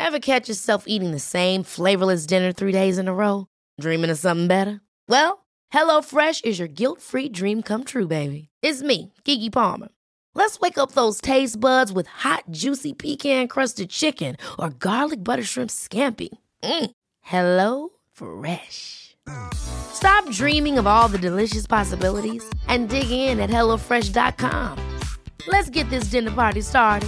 Ever catch yourself eating the same flavorless dinner 3 days in a row? Dreaming of something better? Well, HelloFresh is your guilt-free dream come true, baby. It's me, Keke Palmer. Let's wake up those taste buds with hot, juicy pecan-crusted chicken or garlic butter shrimp scampi. Hello Fresh. Stop dreaming of all the delicious possibilities and dig in at HelloFresh.com. Let's get this dinner party started.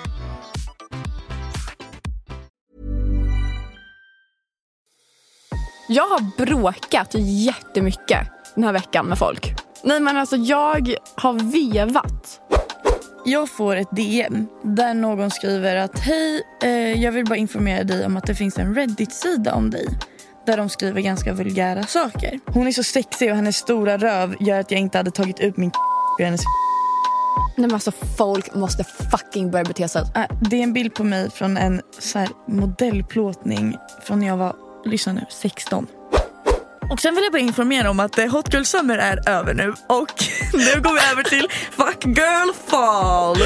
Jag har bråkat jättemycket den här veckan med folk. Nej, men alltså jag har vevat. Jag får ett DM där någon skriver att hej, jag vill bara informera dig om att det finns en Reddit-sida om dig. Där de skriver ganska vulgära saker. Hon är så sexig och hennes stora röv gör att jag inte hade tagit upp min ur hennes. Nej, men alltså folk måste fucking börja bete sig. Det är en bild på mig från en så här modellplåtning från när jag var, lyssna nu, 16. Och sen vill jag bara informera om att Hot Girl Summer är över nu. Och nu går vi över till Fuck Girl Fall.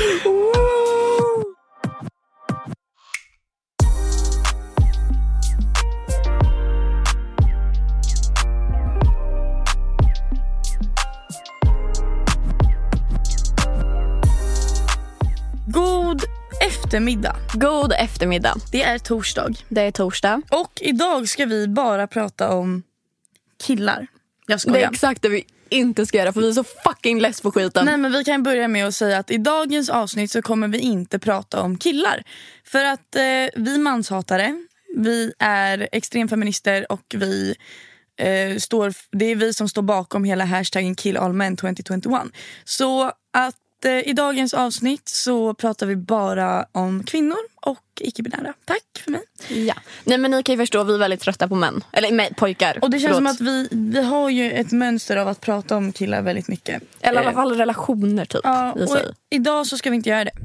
God eftermiddag. God eftermiddag. Det är torsdag. Det är torsdag. Och idag ska vi bara prata om killar. Jag skojar. Det är exakt det vi inte ska göra, för vi är så fucking less på skiten. Nej, men vi kan börja med att säga att i dagens avsnitt så kommer vi inte prata om killar. För att vi manshatare, vi är extremfeminister och vi det är vi som står bakom hela hashtaggen Kill All Men 2021. Så att i dagens avsnitt så pratar vi bara om kvinnor och icke-binära. Tack för mig. Ja. Nej, men ni kan ju förstå, vi är väldigt trötta på män. Eller med pojkar. Och det känns som att vi har ju ett mönster av att prata om killar väldigt mycket. Eller i alla fall relationer typ. Ja, och idag så ska vi inte göra det.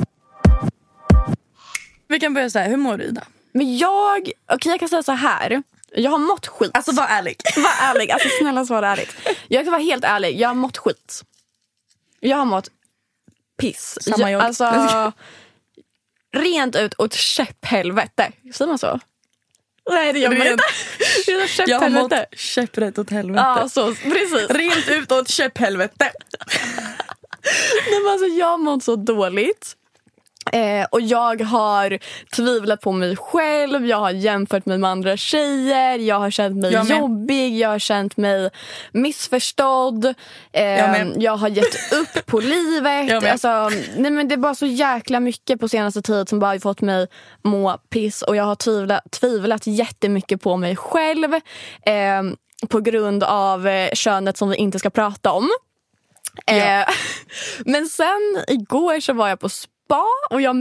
Vi kan börja så här, hur mår du, Ida? Men jag kan säga så här. Jag har mått skit. Alltså var ärlig. Var ärlig, alltså snälla svara ärligt. Jag kan vara helt ärlig, jag har mått skit. Jag har mått piss. Samma jag. Alltså rent ut åt käpphelvete. Säger man så? Nej, det gör man inte. Jag har mått käpprätt åt helvete. Ja, så, precis. Rent ut åt käpphelvete. Nej, men alltså, jag har mått så dåligt. Och jag har tvivlat på mig själv. Jag har jämfört mig med andra tjejer. Jag har känt mig jobbig. Jag har känt mig missförstådd. Jag har gett upp på livet. Alltså, nej, men det är bara så jäkla mycket på senaste tid som bara har fått mig må piss. Och jag har tvivlat jättemycket på mig själv. På grund av könet som vi inte ska prata om. Men sen igår så var jag på spa och jag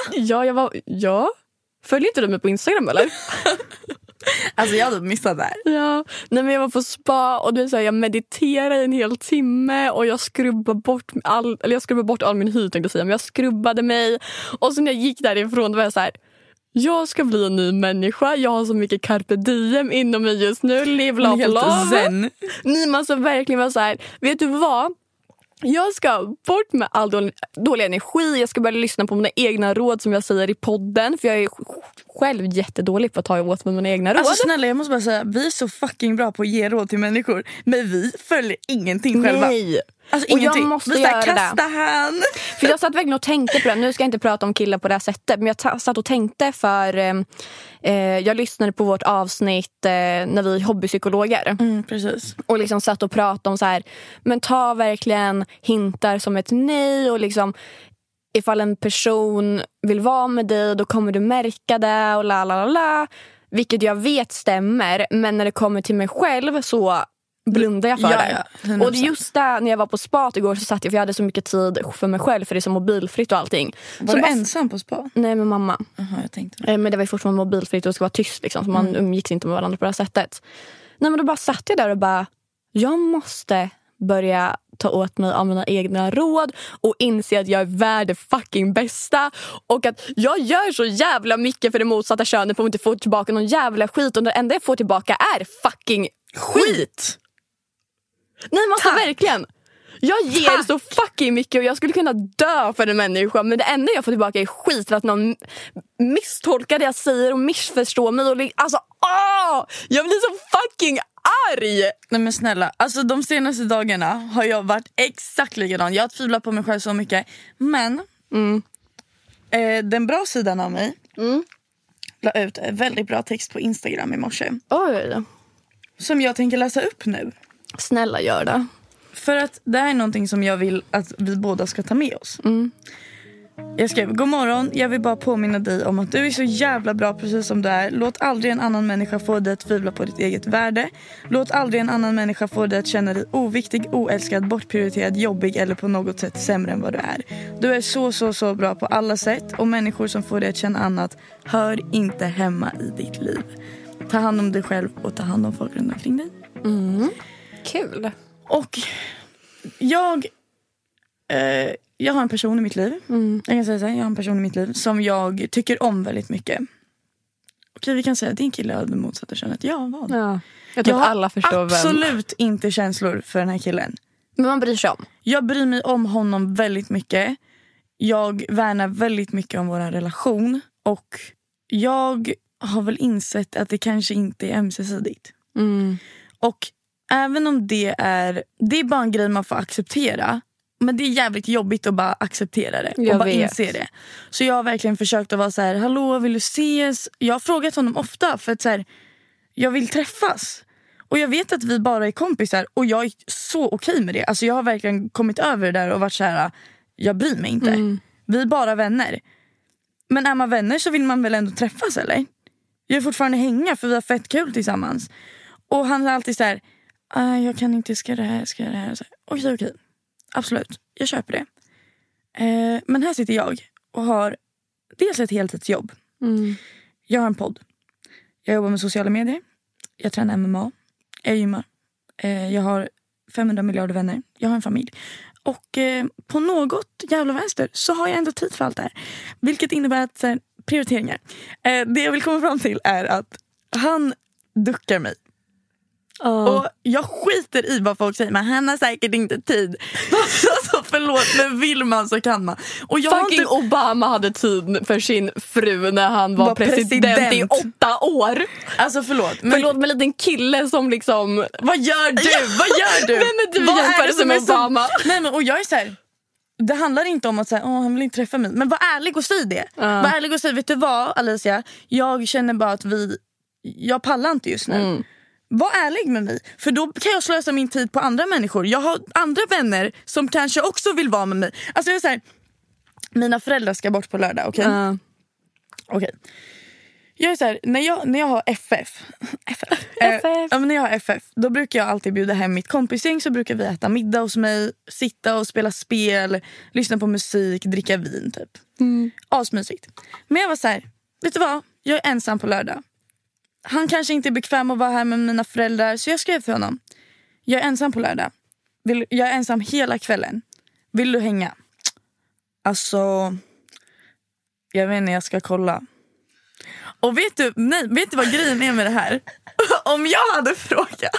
följer inte du mig på Instagram eller? Alltså jag hade missat där. Ja, nej, men jag var på spa och det är så här, jag mediterade en hel timme och jag skrubbade bort all min hy, tänkte jag säga, men jag skrubbade mig och så när jag gick därifrån var jag så här, jag ska bli en ny människa. Jag har så mycket carpe diem inom mig just nu. Live, love, love. Ni måste verkligen vara så här, vet du vad? Jag ska bort med all dålig energi. Jag ska börja lyssna på mina egna råd som jag säger i podden. För jag är själv jättedålig på att ta åt med mina egna råd. Alltså snälla, jag måste bara säga, vi är så fucking bra på att ge råd till människor. Men vi följer ingenting själva. Nej. Alltså och ingenting. Jag måste vi göra kasta det. Han. För jag satt verkligen och tänkte på det. Nu ska jag inte prata om killar på det här sättet. Men jag satt och tänkte för jag lyssnade på vårt avsnitt när vi är hobbypsykologer. Precis. Och liksom satt och pratade om så här, men ta verkligen hintar som ett nej. Och liksom ifall en person vill vara med dig, då kommer du märka det och la. Vilket jag vet stämmer. Men när det kommer till mig själv så blundar jag för det. Ja, och just där, när jag var på spa igår så satt jag, för jag hade så mycket tid för mig själv, för det är så mobilfritt och allting. Var du ensam på spa? Nej, med mamma. Jag tänkte. Men det var ju fortfarande mobilfritt och det ska vara tyst liksom, så man umgicks inte med varandra på det här sättet. Nej, men då bara satt jag där och bara, jag måste börja ta åt mig av mina egna råd och inse att jag är värd det fucking bästa och att jag gör så jävla mycket för det motsatta könet för att inte få tillbaka någon jävla skit, och det enda jag får tillbaka är fucking skit. Nej, man måste verkligen. Jag ger så fucking mycket och jag skulle kunna dö för en människa. Men det enda jag får tillbaka är skit för att någon misstolkar det jag säger och missförstår mig. Och alltså, jag blir så fucking arg. Nej men snälla, alltså de senaste dagarna har jag varit exakt likadan. Jag har tvivlat på mig själv så mycket. Men den bra sidan av mig la ut en väldigt bra text på Instagram i morse. Oj. Som jag tänker läsa upp nu. Snälla gör det. För att det här är någonting som jag vill att vi båda ska ta med oss. Jag skrev: god morgon, jag vill bara påminna dig om att du är så jävla bra precis som du är. Låt aldrig en annan människa få dig att tvivla på ditt eget värde. Låt aldrig en annan människa få dig att känna dig oviktig, oälskad, bortprioriterad, jobbig eller på något sätt sämre än vad du är. Du är så bra på alla sätt. Och människor som får dig att känna annat hör inte hemma i ditt liv. Ta hand om dig själv och ta hand om folk runt omkring dig. Kul. Och jag har en person i mitt liv. Jag kan säga så här, jag har en person i mitt liv som jag tycker om väldigt mycket. Okej, vi kan säga att din kille hade motsatta könet. Ja, vad? Ja. Jag tror att alla förstår absolut inte känslor för den här killen. Men man bryr sig om. Jag bryr mig om honom väldigt mycket. Jag värnar väldigt mycket om vår relation. Och jag har väl insett att det kanske inte är ömsesidigt. Och även om det är bara en grej man får acceptera. Men det är jävligt jobbigt att bara acceptera det. Och bara inse det. Så jag har verkligen försökt att vara så här: hallå, vill du ses? Jag har frågat honom ofta för att så här, jag vill träffas. Och jag vet att vi bara är kompisar. Och jag är så okej med det. Alltså jag har verkligen kommit över det där och varit så här: jag bryr mig inte. Vi är bara vänner. Men är man vänner så vill man väl ändå träffas, eller? Jag är fortfarande hänga för vi har fett kul tillsammans. Och han är alltid så här: jag kan inte, ska det här. Okej. Absolut, jag köper det. Men här sitter jag och har dels ett heltidsjobb. Jag har en podd. Jag jobbar med sociala medier. Jag tränar MMA. Jag gymmar. Jag har 500 miljarder vänner. Jag har en familj. Och på något jävla vänster så har jag ändå tid för allt det här. Vilket innebär att prioriteringar. Det jag vill komma fram till är att han duckar mig. Och jag skiter i vad folk säger, men han har säkert inte tid. Alltså, förlåt, men vill man så kan man. Och jag fucking inte... Obama hade tid för sin fru när han var president i 8 år. Alltså förlåt med en liten kille som liksom... Vad gör du? Nej, men du jämför sig med Obama. Nej, men och jag är så här... Det handlar inte om att säga, han vill inte träffa mig. Men var ärlig och säg det. Var ärlig och säg, vet du vad, Alicia? Jag känner bara att jag pallar inte just nu. Var ärlig med mig. För då kan jag slösa min tid på andra människor. Jag har andra vänner som kanske också vill vara med mig. Alltså jag är så här, mina föräldrar ska bort på lördag, okej? Okej. Jag är så här, när jag har FF. När jag har FF, då brukar jag alltid bjuda hem mitt kompisgäng. Så brukar vi äta middag hos mig, sitta och spela spel, lyssna på musik, dricka vin typ. Asmysigt. Men jag var så här, vet du vad? Jag är ensam på lördag. Han kanske inte är bekväm att vara här med mina föräldrar. Så jag skrev för honom: jag är ensam på lördag. Jag är ensam hela kvällen. Vill du hänga? Alltså, jag vet inte, jag ska kolla. Och vet du vad grejen är med det här? Om jag hade frågat,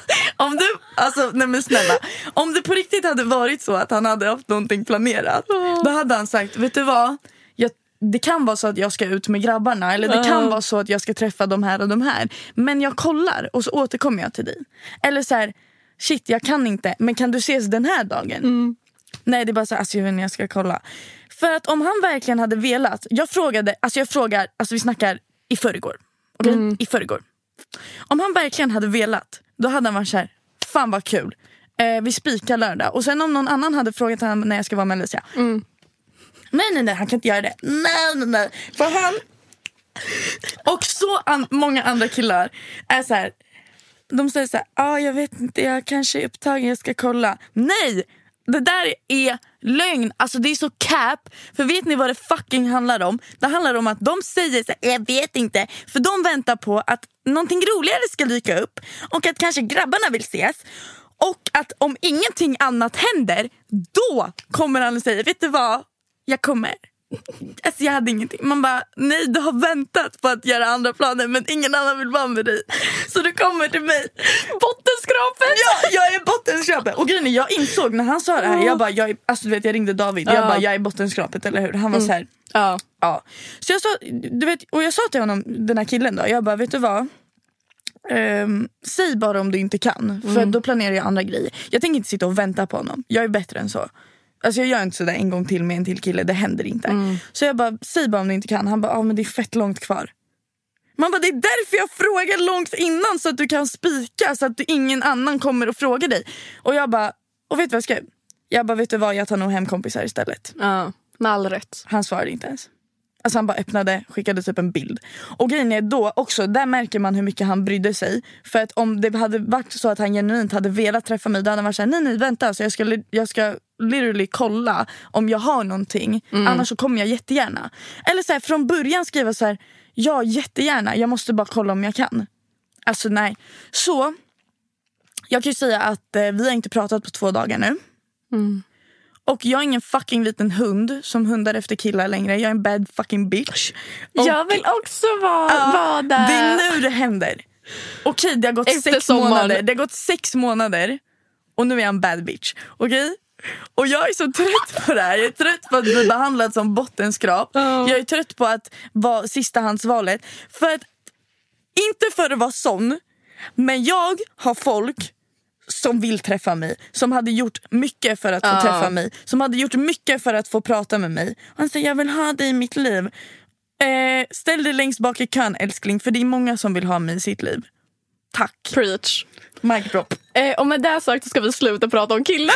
om det på riktigt hade varit så att han hade haft någonting planerat, då hade han sagt, vet du vad? Det kan vara så att jag ska ut med grabbarna. Eller det kan vara så att jag ska träffa de här och de här. Men jag kollar och så återkommer jag till dig. Eller så här, shit, jag kan inte. Men kan du ses den här dagen? Nej, det är bara så här, alltså jag vet inte, jag ska kolla. För att om han verkligen hade velat. Jag frågar, vi snackar i förrgår. Okej? I förrgår. Om han verkligen hade velat, då hade han varit så här, fan vad kul. Vi spikar lördag. Och sen om någon annan hade frågat han när jag ska vara med Alicia. Nej, han kan inte göra det. Nej. För han och så många andra killar är så här, de säger så här, jag vet inte, jag kanske är upptagen, jag ska kolla. Nej, det där är lögn. Alltså det är så cap. För vet ni vad det fucking handlar om? Det handlar om att de säger så här, jag vet inte. För de väntar på att någonting roligare ska dyka upp. Och att kanske grabbarna vill ses. Och att om ingenting annat händer, då kommer han att säga, vet du vad? Jag kommer. Alltså jag hade ingenting. Man bara, nej du har väntat på att göra andra planer, men ingen annan vill vara med dig. Så du kommer till mig. Bottenskrapet! Ja, jag är bottenskrapet. Och grejen är, jag insåg när han sa det här, jag bara, alltså du vet, jag ringde David. Jag bara, jag är bottenskrapet, eller hur? Han var så här. Ja. Så jag sa, du vet, och jag sa till honom, den här killen då, jag bara, vet du vad? Säg bara om du inte kan. För då planerar jag andra grejer. Jag tänker inte sitta och vänta på honom. Jag är bättre än så. Alltså jag gör inte sådär en gång till med en till kille. Det händer inte. Så jag bara, säg bara om du inte kan. Han bara, men det är fett långt kvar. Man bara, det är därför jag frågar långt innan. Så att du kan spika. Så att ingen annan kommer och frågar dig. Och jag bara, och vet du vad jag skrev? Jag bara, vet du vad, jag tar nog hem kompisar istället. Ja, med all rätt. Han svarade inte ens. Alltså han bara öppnade, skickade typ en bild. Och grejen är då också, där märker man hur mycket han brydde sig. För att om det hade varit så att han genuint hade velat träffa mig, då hade han varit såhär, nej vänta, så jag ska literally kolla om jag har någonting. Annars så kommer jag jättegärna. Eller så här, från början skriva så här, ja jättegärna, jag måste bara kolla om jag kan. Alltså nej. Så jag kan ju säga att vi har inte pratat på 2 dagar nu. Och jag är ingen fucking liten hund som hundar efter killar längre. Jag är en bad fucking bitch. Och jag vill också vara där. Det är nu det händer. Okej, det har gått efter 6 sommaren. månader. Det har gått 6 månader. Och nu är jag en bad bitch. Okej? Och jag är så trött på det här. Jag är trött på att bli behandlad som bottenskrap. Jag är trött på att vara sistahandsvalet. För att, inte för att vara sån, men jag har folk som vill träffa mig, som hade gjort mycket för att få träffa mig, som hade gjort mycket för att få prata med mig. Och han säger, jag vill ha dig i mitt liv. Ställ dig längst bak i kön, älskling, för det är många som vill ha mig i sitt liv. Tack. Preach. Mic drop. Och med det sagt så ska vi sluta prata om killar.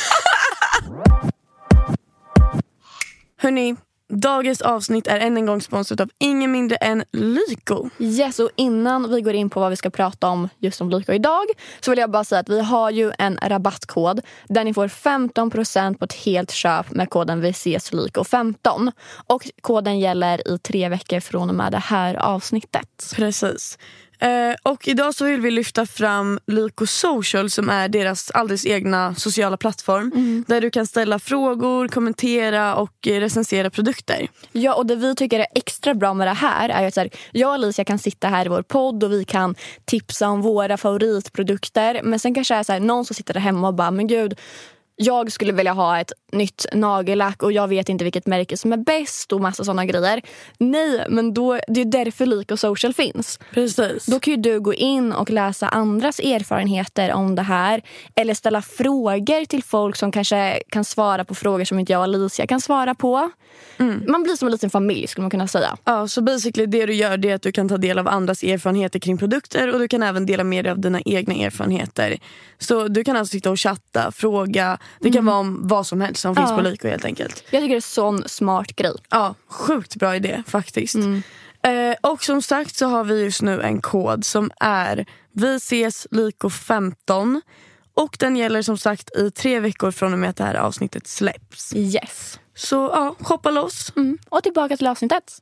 Hörni, dagens avsnitt är än en gång sponsrat av ingen mindre än Lyko. Yes, och innan vi går in på vad vi ska prata om just om Lyko idag, så vill jag bara säga att vi har ju en rabattkod där ni får 15% på ett helt köp med koden VCSLYKO15. Och koden gäller i 3 veckor från och med det här avsnittet. Precis. Och idag så vill vi lyfta fram Lyko Social, som är deras alldeles egna sociala plattform där du kan ställa frågor, kommentera och recensera produkter. Ja, och det vi tycker är extra bra med det här är att så här, jag och Alicia kan sitta här i vår podd och vi kan tipsa om våra favoritprodukter. Men sen kanske är så här, någon som sitter där hemma och bara, men gud, jag skulle vilja ha ett nytt nagellack och jag vet inte vilket märke som är bäst och massa sådana grejer. Nej, men då, det är därför Lyko Social finns. Precis. Då kan ju du gå in och läsa andras erfarenheter om det här. Eller ställa frågor till folk som kanske kan svara på frågor som inte jag och Alicia kan svara på. Man blir som en liten familj, skulle man kunna säga. Ja, så basically det du gör, det är att du kan ta del av andras erfarenheter kring produkter. Och du kan även dela med dig av dina egna erfarenheter. Så du kan alltså sitta och chatta, fråga. Det kan vara om vad som helst som finns på Lyko helt enkelt. Jag tycker det är en sån smart grej. Ja, sjukt bra idé faktiskt. Och som sagt så har vi just nu en kod som är VCSLYKO15. Och den gäller som sagt i 3 veckor från och med att det här avsnittet släpps. Yes. Så ja, shoppa loss. Och tillbaka till avsnittet.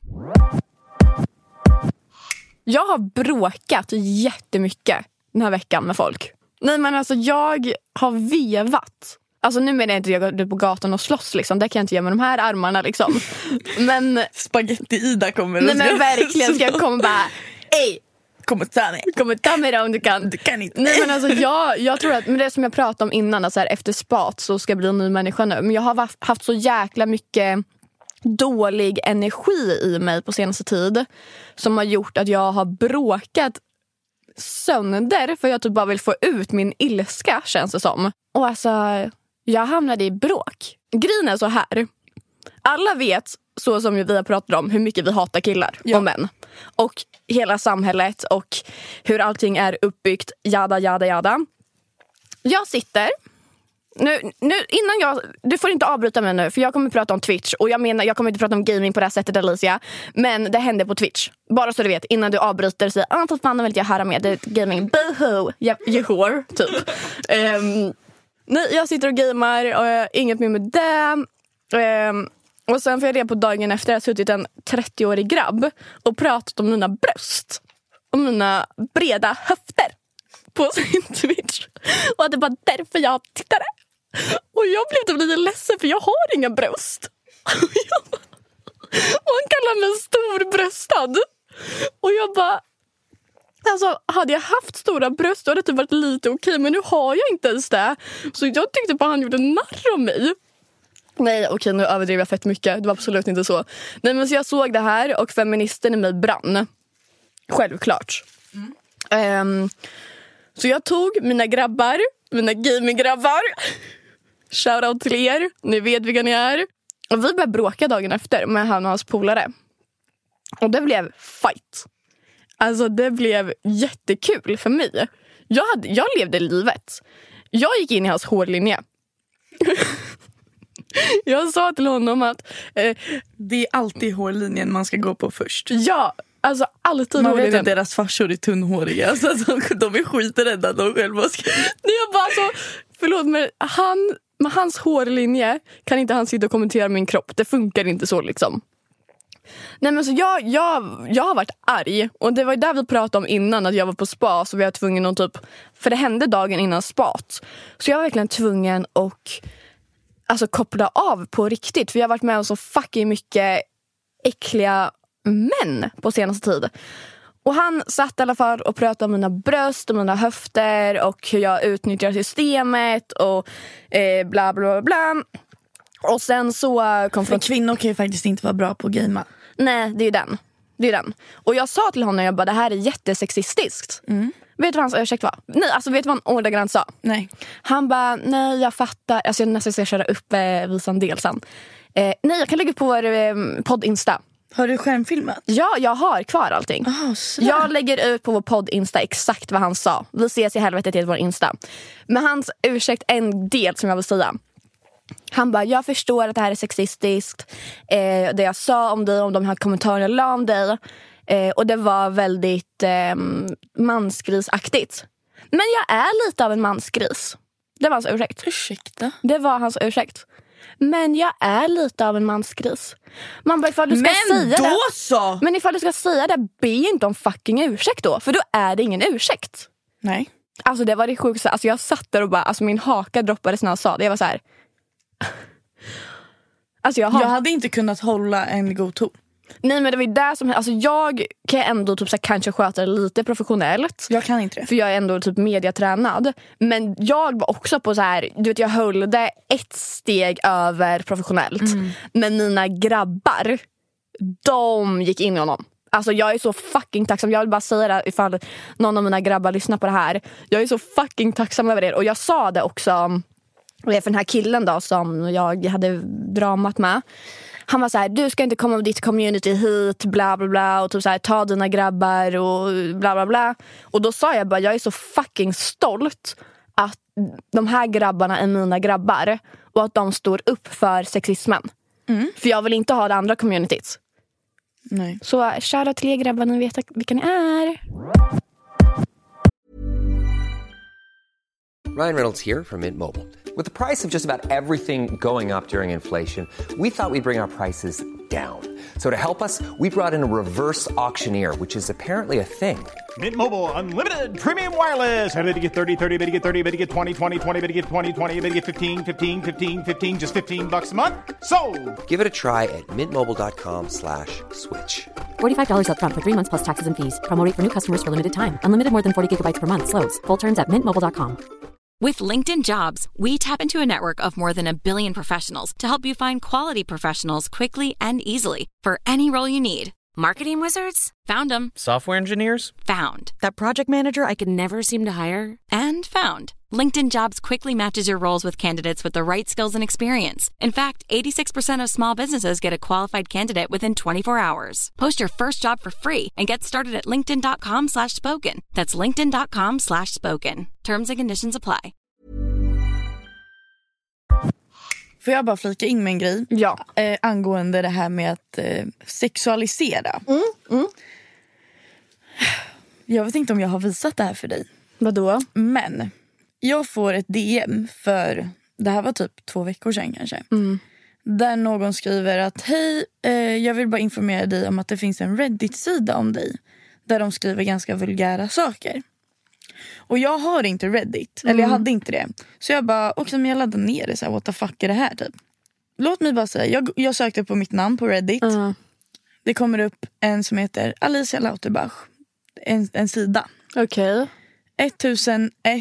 Jag har bråkat jättemycket den här veckan med folk. Nej, men alltså jag har vevat. Alltså nu menar jag inte att jag går ut på gatan och slåss liksom. Det kan jag inte göra med de här armarna liksom. Men Spaghetti-Ida kommer. Nej men verkligen, ska jag komma bara, ej, kommer ta mig då om du kan. Du kan inte. Nej men alltså jag tror att, men det som jag pratade om innan, att så här, efter spat så ska jag bli en ny människa nu. Men jag har haft så jäkla mycket dålig energi i mig på senaste tid, som har gjort att jag har bråkat sönder, för jag typ bara vill få ut min ilska, känns det som. Och alltså, jag hamnade i bråk. Grejen är så här. Alla vet, så som vi har pratat om, hur mycket vi hatar killar och män. Och hela samhället och hur allting är uppbyggt, jada, jada, jada. Jag sitter... Nu, innan du får inte avbryta mig nu, för jag kommer prata om Twitch. Och jag menar, jag kommer inte prata om gaming på det här sättet, Alicia. Men det händer på Twitch. Bara så du vet, innan du avbryter, säger vad fan vill inte jag höra med, det är gaming, boho, you whore, typ. Nej, jag sitter och gamar och inget mer med det. Och sen får jag reda på dagen efter att jag suttit en 30-årig grabb och pratat om mina bröst. Om mina breda höfter på sin Twitch. Och att det var därför jag tittade. Och jag blev typ lite ledsen, för jag har inga bröst. Och han kallar mig storbröstad. Och jag bara... Alltså, hade jag haft stora bröst då hade det varit lite okej. Men nu har jag inte ens det. Så jag tyckte bara han gjorde narr av mig. Nej, okej, nu överdrev jag fett mycket. Det var absolut inte så. Nej, men så jag såg det här och feministen i mig brann. Självklart. Så jag tog mina grabbar, mina gaming-grabbar. Shoutout till er. Ni vet vilka ni är. Och vi började bråka dagen efter med han och hans polare. Och det blev fight. Alltså det blev jättekul för mig. Jag levde livet. Jag gick in i hans hårlinje. Jag sa till honom att det är alltid hårlinjen man ska gå på först. Ja, alltså alltid man hårlinjen. vet att deras farsor är tunnhåriga. Så de är skiträdda att de själva ska... Jag bara så, förlåt, men med hans hårlinje kan inte han sitta och kommentera min kropp. Det funkar inte så liksom. Nej, men så jag har varit arg. Och det var ju där vi pratade om innan, att jag var på spa. Så vi var tvungen att typ... För det hände dagen innan spat. Så jag var verkligen tvungen att alltså koppla av på riktigt. För jag har varit med om så fucking mycket äckliga män på senaste tid. Och han satt i alla fall och pratade om mina bröst och mina höfter. Och hur jag utnyttjar systemet. Och bla bla bla. Och sen så för kvinnor kan ju faktiskt inte vara bra på att gamea. Nej, det är den. Och jag sa till honom, jag bara, det här är jättesexistiskt. Vet du vad hans ursäkt var? Nej, alltså vet du vad han ordagrant sa? Nej. Han bara, nej jag fattar. Alltså jag nästan ska köra upp visan del sen. Nej, jag kan lägga på vår podd Insta. Har du skärmfilmat? Ja, jag har kvar allting. Jag lägger ut på vår podd Insta exakt vad han sa. Vi ses i helvetet till vår Insta. Men hans ursäkt, en del som jag vill säga. Han bara, jag förstår att det här är sexistiskt. Det jag sa om dig, om de här kommentarerna jag la om dig. Och det var väldigt mansgrisaktigt. Men jag är lite av en mansgris. Det var hans ursäkt. Ursäkta? Det var hans ursäkt. Men jag är lite av en mansgris. Man bara, ifall du ska säga det, så! men ifall du ska säga det, be inte om fucking ursäkt då. För då är det ingen ursäkt. Nej. Alltså det var det sjukaste. Alltså jag satt där och bara, alltså min haka droppades när han sa det. Jag var så här. Alltså jag hade inte kunnat hålla en god ton. Nej, men det var ju där som... Alltså jag kan ändå typ så här, kanske sköta det lite professionellt. Jag kan inte det. För jag är ändå typ mediatränad. Men jag var också på så här... Du vet, jag höll det ett steg över professionellt. Men mina grabbar, de gick in i honom. Alltså jag är så fucking tacksam. Jag vill bara säga det ifall någon av mina grabbar lyssnar på det här. Jag är så fucking tacksam över er. Och jag sa det också för den här killen då som jag hade dramat med. Han var så här, du ska inte komma med ditt community hit, bla bla bla, och typ så här, ta dina grabbar och bla bla bla. Och då sa jag bara, jag är så fucking stolt att de här grabbarna är mina grabbar och att de står upp för sexismen. För jag vill inte ha det andra communityt. Nej. Så shoutout till er grabbar, ni vet vilka ni är. Ryan Reynolds here from Mint Mobile. With the price of just about everything going up during inflation, we thought we'd bring our prices down. So to help us, we brought in a reverse auctioneer, which is apparently a thing. Mint Mobile Unlimited Premium Wireless. How to get 30, 30, bit to get 30, bit to get 20, 20, 20, bit to get 20, 20, bit to get 15, 15, 15, 15, just $15 a month? Sold! Give it a try at mintmobile.com/switch. $45 up front for 3 months plus taxes and fees. Promo rate for new customers for limited time. Unlimited more than 40 gigabytes per month. Slows full terms at mintmobile.com. With LinkedIn Jobs, we tap into a network of more than 1 billion professionals to help you find quality professionals quickly and easily for any role you need. Marketing wizards? Found them. Software engineers? Found. That project manager I could never seem to hire? And found. LinkedIn Jobs quickly matches your roles with candidates with the right skills and experience. In fact, 86% of small businesses get a qualified candidate within 24 hours. Post your first job for free and get started at linkedin.com/spoken. That's linkedin.com/spoken. Terms and conditions apply. Får jag bara flika in med en grej? Ja. Angående det här med att sexualisera. Jag vet inte om jag har visat det här för dig. Vadå? Men jag får ett DM för, det här var typ 2 veckor sedan kanske. Där någon skriver att hej, jag vill bara informera dig om att det finns en Reddit-sida om dig. Där de skriver ganska vulgära saker. Och jag har inte Reddit, eller jag hade inte det. Så jag bara, också men jag laddade ner det så här, what the fuck är det här typ. låt mig bara säga, jag sökte på mitt namn på Reddit. Det kommer upp en som heter Alicia Lauterbach. En sida. Okej. 1001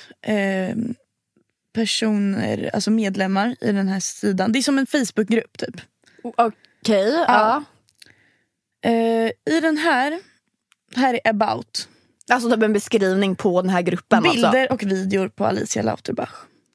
personer, alltså medlemmar i den här sidan. Det är som en Facebookgrupp typ. Okej, ja. I den här är about. Alltså typ en beskrivning på den här gruppen. Bilder och videor på Alicia Lauterbach.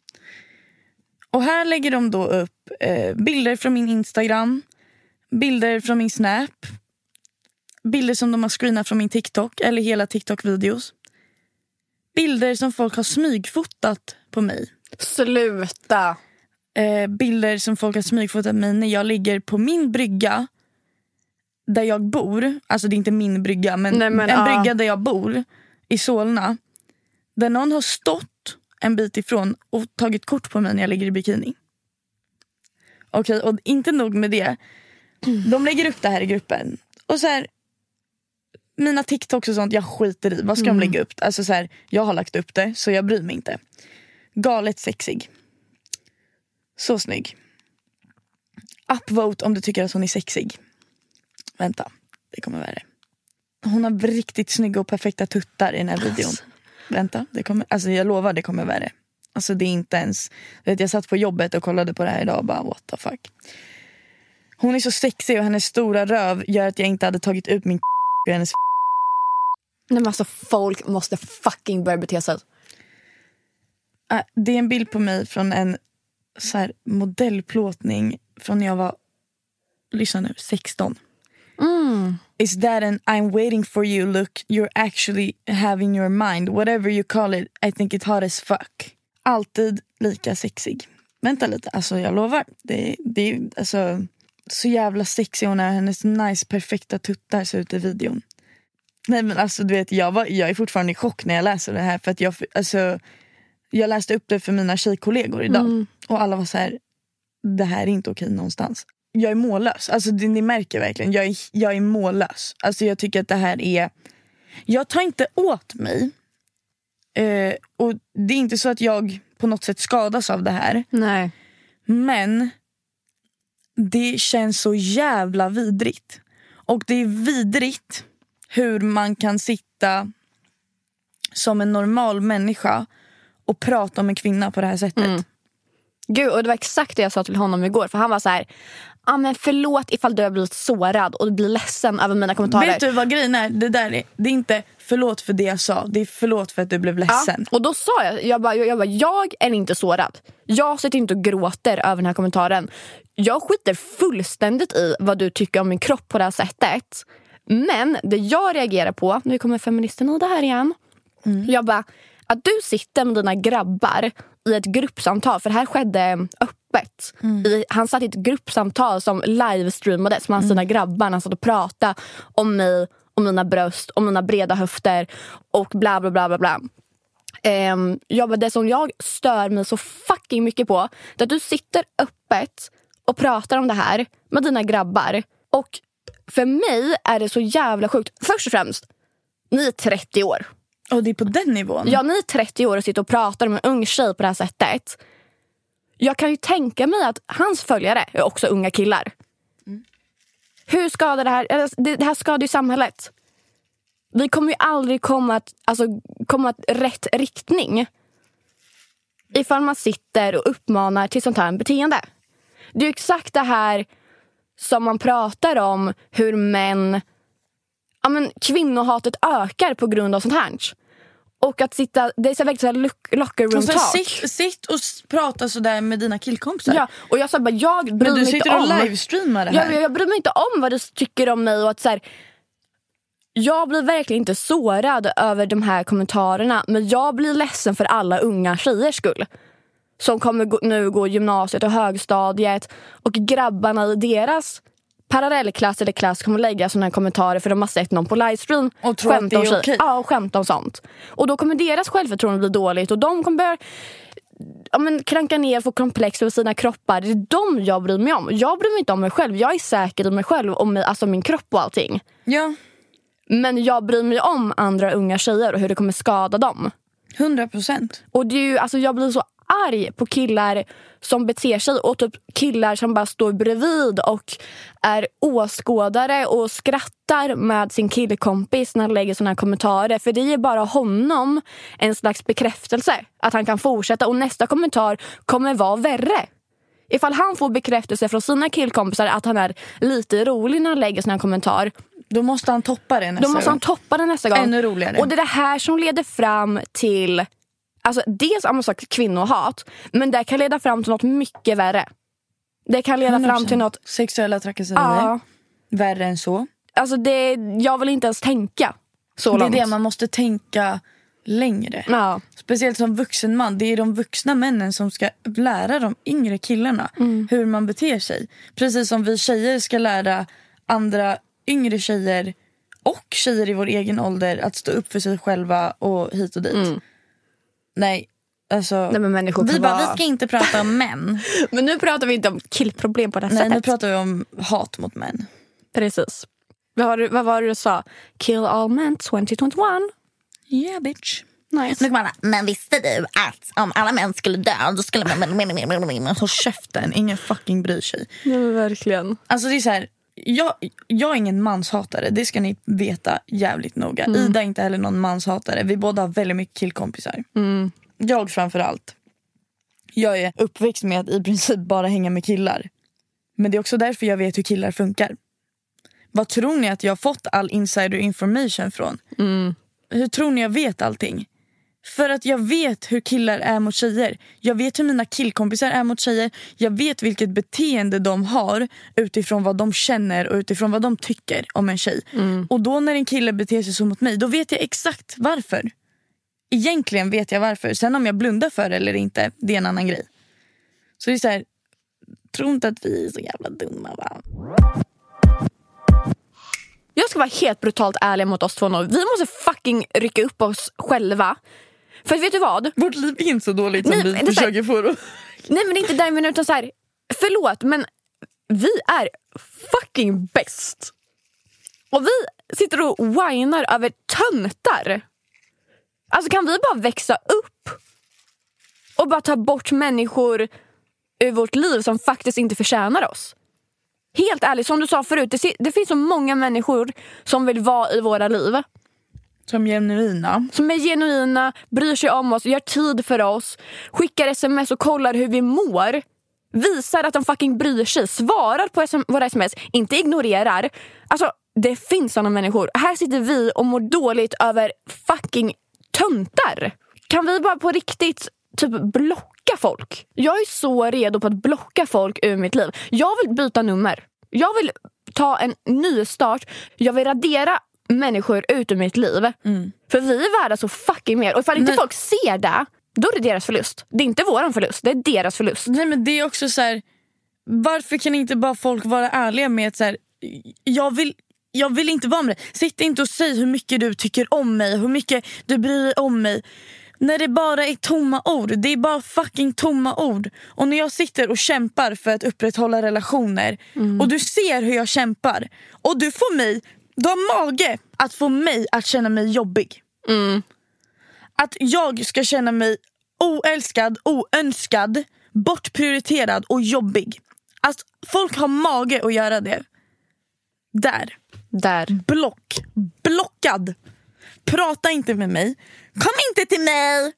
Och här lägger de då upp bilder från min Instagram, bilder från min Snap, bilder som de har screenat från min TikTok eller hela TikTok-videos. Bilder som folk har smygfotat på mig. Sluta. Bilder som folk har smygfotat mig när jag ligger på min brygga där jag bor. Alltså det är inte min brygga, men en brygga där jag bor i Solna. Där någon har stått en bit ifrån och tagit kort på mig när jag ligger i bikini. Okej, och inte nog med det. De lägger upp det här i gruppen. Och så här, mina TikToks och sånt, jag skiter i. Vad ska de lägga upp? Alltså så här, jag har lagt upp det, så jag bryr mig inte. Galet sexig. Så snygg. Upvote om du tycker att hon är sexig. Vänta, det kommer värre. Hon har riktigt snygga och perfekta tuttar i den här videon. Vänta, det kommer, alltså jag lovar det kommer värre. Alltså det är inte ens, jag satt på jobbet och kollade på det här idag och bara what the fuck. Hon är så sexig och hennes stora röv gör att jag inte hade tagit ut min ur hennes. Nej, men alltså folk måste fucking börja bete sig. Det är en bild på mig från en så här modellplåtning från när jag var, lyssna nu, 16. Is that an I'm waiting for you look you're actually having your mind, whatever you call it, I think it's hot as fuck. Alltid lika sexig. Vänta lite, alltså jag lovar. Det är alltså så jävla sexig hon är. Hennes nice, perfekta tuttar ser ut i videon. Nej men alltså du vet, jag är fortfarande i chock när jag läser det här. För att jag läste upp det för mina tjejkollegor idag. Och alla var så här: det här är inte okej någonstans. Jag är mållös, alltså ni märker verkligen. Jag är mållös. Alltså jag tycker att det här är, jag tar inte åt mig. Och det är inte så att jag på något sätt skadas av det här. Nej. Men det känns så jävla vidrigt. Och det är vidrigt hur man kan sitta som en normal människa och prata om en kvinna på det här sättet. Gud, och det var exakt det jag sa till honom igår. För han var så här: men förlåt ifall du har blivit sårad och du blir ledsen över mina kommentarer. Vet du vad grejen är? Det är inte förlåt för det jag sa. Det är förlåt för att du blev ledsen. Och då sa jag är inte sårad. Jag sitter inte och gråter över den här kommentaren. Jag skiter fullständigt i vad du tycker om min kropp på det här sättet. Men det jag reagerar på, nu kommer feministen i det här igen. Jag bara, att du sitter med dina grabbar i ett gruppsamtal, för det här skedde öppet. Han satt i ett gruppsamtal som livestreamades med sina grabbar. Han satt och pratade om mig, om mina bröst, om mina breda höfter och bla bla bla bla bla. Det som jag stör mig så fucking mycket på, det är att du sitter öppet och pratar om det här med dina grabbar. Och för mig är det så jävla sjukt. Först och främst, ni är 30 år. Och det är på den nivån. Ja, ni är 30 år och sitter och pratar med en ung tjej på det här sättet. Jag kan ju tänka mig att hans följare är också unga killar. Hur skadar det här? Det här skadar ju samhället. Vi kommer ju aldrig komma rätt riktning ifall man sitter och uppmanar till sånt här beteende. Det är ju exakt det här som man pratar om, hur kvinnohatet ökar på grund av sånt här. Och att sitta, det är så väldigt locker room talk. Sitt och prata sådär med dina killkompisar. Ja, och jag sa bara, jag bryr mig inte om. Men du sitter och livestreamar det här. Jag bryr mig inte om vad du tycker om mig. Och att så här, jag blir verkligen inte sårad över de här kommentarerna. Men jag blir ledsen för alla unga tjejers skull. Som kommer nu gå gymnasiet och högstadiet. Och grabbarna i deras parallellklass eller klass kommer lägga sådana här kommentarer för de har sett någon på livestream och tror att det är okej. Ja, och skämta om sånt. Och då kommer deras självförtroende bli dåligt och de kommer börja kranka ner och få komplex över sina kroppar. Det är de jag bryr mig om. Jag bryr mig inte om mig själv. Jag är säker i mig själv och min kropp och allting. Ja. Men jag bryr mig om andra unga tjejer och hur det kommer skada dem. 100%. Och det är ju, jag blir så arg på killar som beter sig och typ killar som bara står bredvid och är åskådare och skrattar med sin killkompis när han lägger såna här kommentarer. För det ger bara honom en slags bekräftelse att han kan fortsätta, och nästa kommentar kommer vara värre. Ifall han får bekräftelse från sina killkompisar att han är lite rolig när han lägger såna här kommentar, då måste han toppa det nästa gång. Ännu roligare. Och det är det här som leder fram till, alltså dels har man sagt kvinnohat, men det kan leda fram till något mycket värre. Det kan leda 100%. Fram till något sexuella trakasserier. Värre än så. Alltså jag vill inte ens tänka så långt. Det är det, man måste tänka längre. Ja. Speciellt som vuxen man. Det är de vuxna männen som ska lära de yngre killarna hur man beter sig. Precis som vi tjejer ska lära andra yngre tjejer och tjejer i vår egen ålder att stå upp för sig själva och hit och dit. Nej, alltså nej, men människor vi ska inte prata om män. Men nu pratar vi inte om killproblem på det här sättet. Nej, nu pratar vi om hat mot män. Precis. Vad var det du sa? Kill all men 2021. Yeah, bitch. Nice. Men visste du att om alla män skulle dö, då skulle man håll käften. Ingen fucking bryr sig. Ja, men verkligen. Alltså det är så här, jag är ingen manshatare. Det ska ni veta jävligt noga. Ida är inte heller någon manshatare. Vi båda har väldigt mycket killkompisar. Jag framförallt. Jag är uppväxt med att i princip bara hänga med killar. Men det är också därför jag vet hur killar funkar. Vad tror ni att jag har fått all insider information från? Hur tror ni jag vet allting? För att jag vet hur killar är mot tjejer. Jag vet hur mina killkompisar är mot tjejer. Jag vet vilket beteende de har utifrån vad de känner och utifrån vad de tycker om en tjej. Och då när en kille beter sig så mot mig, då vet jag exakt varför. Egentligen vet jag varför. Sen om jag blundar för det eller inte, det är en annan grej. Så det är så här, tro inte att vi är så jävla dumma, va? Jag ska vara helt brutalt ärlig mot oss två nu. Vi måste fucking rycka upp oss själva. För vet du vad? Vårt liv är inte så dåligt som vi försöker få det. Nej, men det är inte där utan så här. Förlåt, men vi är fucking bäst. Och vi sitter och whinar över töntar. Alltså kan vi bara växa upp och bara ta bort människor ur vårt liv som faktiskt inte förtjänar oss? Helt ärligt, som du sa förut, det finns så många människor som vill vara i våra liv. Som är genuina, bryr sig om oss, gör tid för oss, skickar sms och kollar hur vi mår. Visar att de fucking bryr sig, svarar på våra sms, inte ignorerar. Alltså, det finns sådana människor. Här sitter vi och mår dåligt över fucking töntar. Kan vi bara på riktigt typ blocka folk? Jag är så redo på att blocka folk ur mitt liv. Jag vill byta nummer. Jag vill ta en ny start. Jag vill radera människor ut ur mitt liv. För vi är värda så fucking mer. Och ifall inte folk ser det, då är det deras förlust. Det är inte våran förlust, det är deras förlust. Nej, men det är också så här, varför kan inte bara folk vara ärliga med att så här, jag vill inte vara med dig. Sitt inte och säg hur mycket du tycker om mig, hur mycket du bryr dig om mig. När det bara är tomma ord. Det är bara fucking tomma ord. Och när jag sitter och kämpar för att upprätthålla relationer, och du ser hur jag kämpar, och du har mage att få mig att känna mig jobbig. Att jag ska känna mig oälskad, oönskad, bortprioriterad och jobbig. Att folk har mage att göra det. Där. Blockad. Prata inte med mig. Kom inte till mig.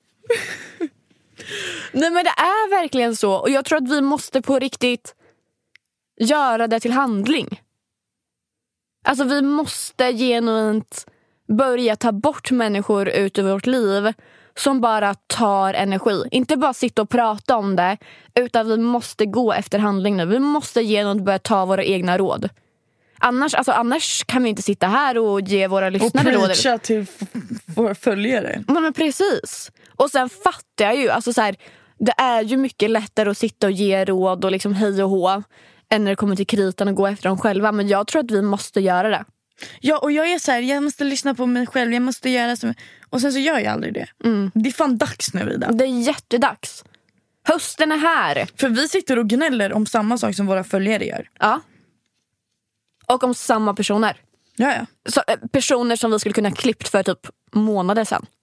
Nej, men det är verkligen så. Och jag tror att vi måste på riktigt göra det till handling. Alltså vi måste genuint börja ta bort människor ut ur vårt liv som bara tar energi. Inte bara sitta och prata om det, utan vi måste gå efter handling nu. Vi måste genuint börja ta våra egna råd. Annars kan vi inte sitta här och ge våra lyssnare råd. Och preacha till våra följare. Men precis. Och sen fattar jag ju, alltså så här, det är ju mycket lättare att sitta och ge råd och liksom hej och hå än när det kommer till kritan och gå efter dem själva. Men jag tror att vi måste göra det. Ja, och jag är så här, jag måste lyssna på mig själv, jag måste göra så. Och sen så gör jag aldrig det. Det är fan dags nu, Ida. Det är jättedags. Hösten är här. För vi sitter och gnäller om samma sak som våra följare gör. Ja. Och om samma personer. Ja. Så, personer som vi skulle kunna klippt för typ månader sedan.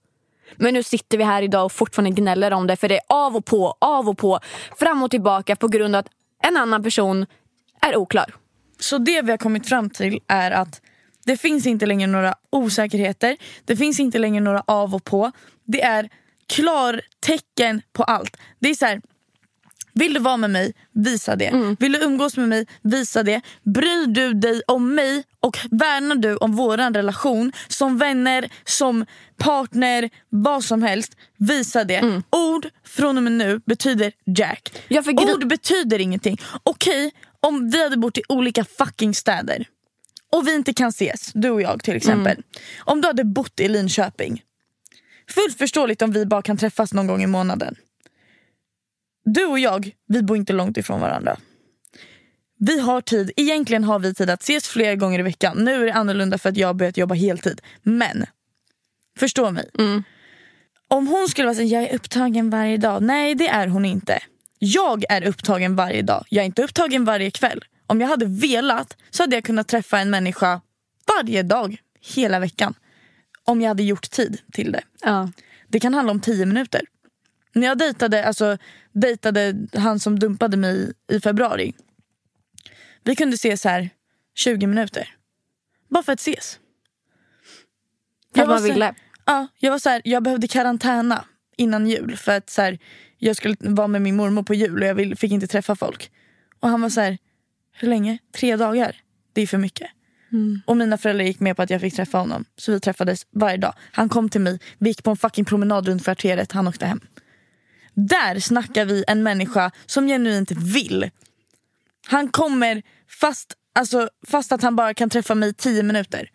Men nu sitter vi här idag och fortfarande gnäller om det. För det är av och på, fram och tillbaka på grund av att en annan person är oklar. Så det vi har kommit fram till är att det finns inte längre några osäkerheter. Det finns inte längre några av och på. Det är klartecken på allt. Det är så här: vill du vara med mig? Visa det. Vill du umgås med mig? Visa det. Bryr du dig om mig och värnar du om våran relation som vänner, som partner, vad som helst, visa det. Ord från och med nu betyder Jack. Ord betyder ingenting. Okej, om vi hade bott i olika fucking städer och vi inte kan ses, du och jag till exempel. Om du hade bott i Linköping, fullt förståeligt om vi bara kan träffas någon gång i månaden. Du och jag, vi bor inte långt ifrån varandra. Vi har tid, egentligen har vi tid att ses flera gånger i veckan. Nu är det annorlunda för att jag har börjat jobba heltid. Men, förstå mig. Om hon skulle vara så, jag är upptagen varje dag. Nej, det är hon inte. Jag är upptagen varje dag. Jag är inte upptagen varje kväll. Om jag hade velat så hade jag kunnat träffa en människa varje dag, hela veckan. Om jag hade gjort tid till det. Ja. Det kan handla om 10 minuter. När jag dejtade han som dumpade mig i februari. Vi kunde ses här 20 minuter. Bara för att ses. För att man ville. Ja, jag var så här, jag behövde karantäna innan jul. För att så här, jag skulle vara med min mormor på jul och jag fick inte träffa folk. Och han var så här, hur länge? 3 dagar. Det är för mycket. Och mina föräldrar gick med på att jag fick träffa honom. Så vi träffades varje dag. Han kom till mig, vi gick på en fucking promenad runt kvarteret. Han åkte hem. Där snackar vi en människa som genuint vill. Han kommer fast att han bara kan träffa mig 10 minuter.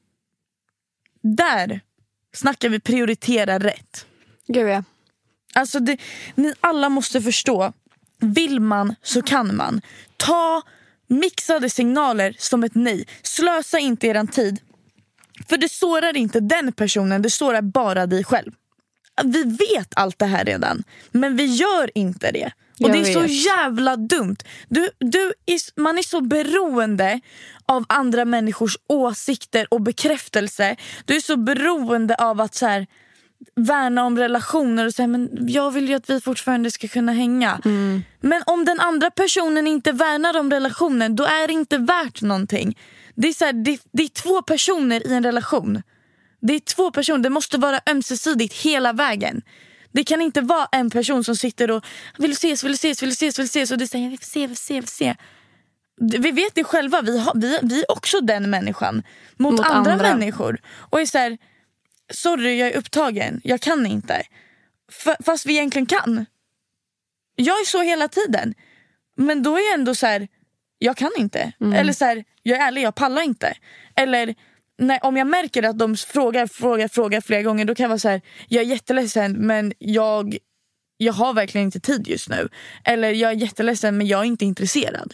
Där snackar vi prioritera rätt. Gud ja. Alltså ni alla måste förstå. Vill man så kan man. Ta mixade signaler som ett nej. Slösa inte eran tid. För det sårar inte den personen, det sårar bara dig själv. Vi vet allt det här redan, men vi gör inte det. Och det är så jävla dumt. Man är så beroende av andra människors åsikter och bekräftelse. Du är så beroende av att så här, värna om relationer och säga, men jag vill ju att vi fortfarande ska kunna hänga. Men om den andra personen inte värnar om relationen, då är det inte värt någonting. Det är så här, det är 2 personer i en relation. Det är 2 personer, det måste vara ömsesidigt hela vägen. Det kan inte vara en person som sitter och vill ses och det säger vi vill se. Vi vet det själva, vi är också den människan mot andra människor. Och är så här, sorry, jag är upptagen, jag kan inte. Fast vi egentligen kan. Jag är så hela tiden. Men då är jag ändå så här, jag kan inte. Eller så här, jag är ärlig, jag pallar inte. Eller nej, om jag märker att de frågar flera gånger, då kan jag vara så här, jag är jätteledsen men jag har verkligen inte tid just nu. Eller jag är jätteledsen men jag är inte intresserad.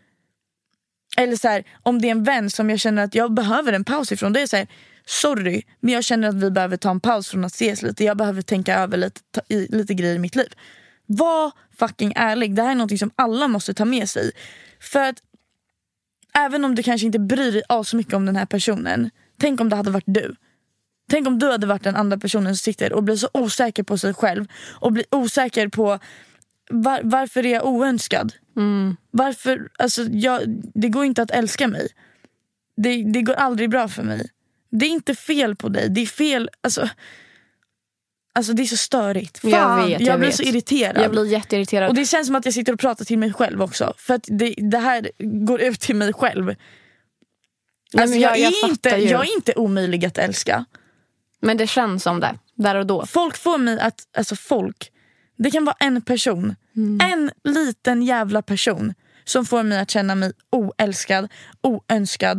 Eller så här, om det är en vän som jag känner att jag behöver en paus ifrån, då är jag så här, sorry, men jag känner att vi behöver ta en paus från att ses lite. Jag behöver tänka över lite grejer i mitt liv. Var fucking ärlig. Det här är något som alla måste ta med sig. För att även om du kanske inte bryr dig så mycket om den här personen, tänk om det hade varit du. Tänk om du hade varit den andra personen som sitter och blir så osäker på sig själv och blir osäker på varför är jag oönskad. Varför, alltså det går inte att älska mig. Det går aldrig bra för mig. Det är inte fel på dig. Det är fel, alltså det är så störigt. Fan, jag blir så irriterad. Jag blir jätteirriterad. Och det känns som att jag sitter och pratar till mig själv också. För att det här går ut till mig själv. Alltså, jag är inte omöjlig att älska. Men det känns som det, där och då. Folk får mig att, det kan vara en person. En liten jävla person som får mig att känna mig oälskad, oönskad,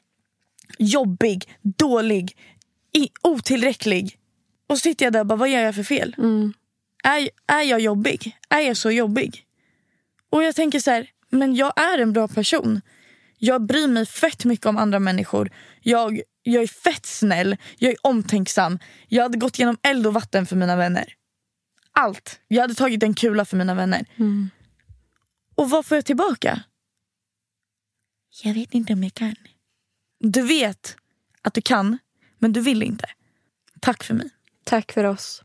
jobbig, dålig, otillräcklig. Och så sitter jag där och bara, vad gör jag för fel? Är jag jobbig? Är jag så jobbig? Och jag tänker så här, men jag är en bra person. Jag bryr mig fett mycket om andra människor. Jag är fett snäll. Jag är omtänksam. Jag hade gått genom eld och vatten för mina vänner. Allt. Jag hade tagit en kula för mina vänner. Och vad får jag tillbaka? Jag vet inte om jag kan. Du vet att du kan, men du vill inte. Tack för mig. Tack för oss.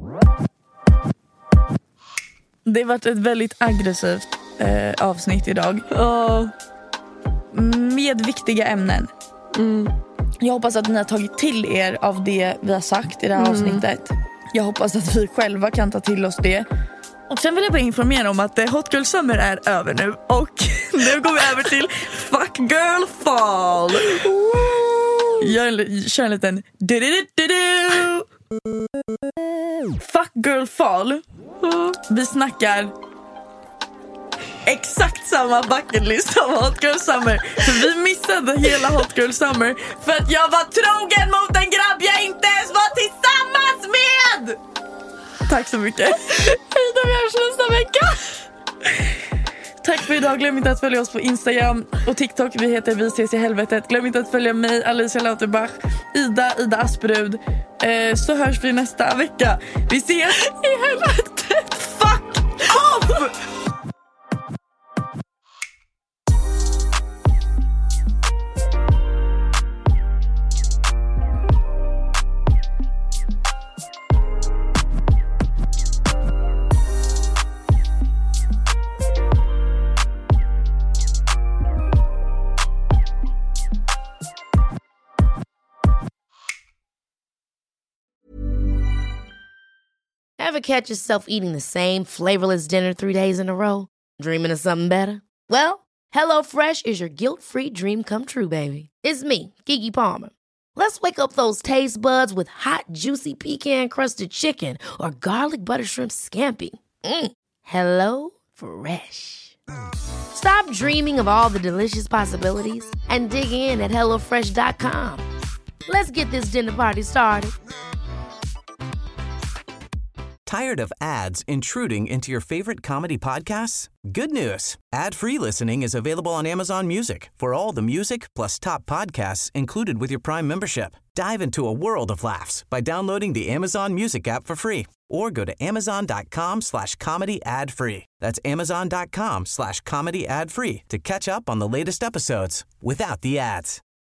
Det har varit ett väldigt aggressivt avsnitt idag. Med viktiga ämnen. Jag hoppas att ni har tagit till er av det vi har sagt i det här avsnittet. Jag hoppas att vi själva kan ta till oss det. Och sen vill jag bara informera om att Hot Girl Summer är över nu. Och nu går vi över till Fuck Girl Fall. Jag kör en liten Fuck Girl Fall. Vi snackar exakt samma bucket list av Hot Girl Summer. För vi missade hela Hot Girl Summer för att jag var trogen mot en grabb jag inte ens var tillsammans med. Tack så mycket. Hej då, vi hörs nästa vecka. Tack för idag. Glöm inte att följa oss på Instagram och TikTok. Vi heter Vi ses i helvetet. Glöm inte att följa mig, Alicia Lauterbach, Ida Asperud. Så hörs vi nästa vecka. Vi ses i helvetet. Fuck off! Ever catch yourself eating the same flavorless dinner 3 days in a row? Dreaming of something better? Well, HelloFresh is your guilt-free dream come true, baby. It's me, Keke Palmer. Let's wake up those taste buds with hot, juicy pecan-crusted chicken or garlic butter shrimp scampi. Hello Fresh. Stop dreaming of all the delicious possibilities and dig in at HelloFresh.com. Let's get this dinner party started. Tired of ads intruding into your favorite comedy podcasts? Good news. Ad-free listening is available on Amazon Music for all the music plus top podcasts included with your Prime membership. Dive into a world of laughs by downloading the Amazon Music app for free or go to amazon.com/comedy ad-free. That's amazon.com/comedy ad-free to catch up on the latest episodes without the ads.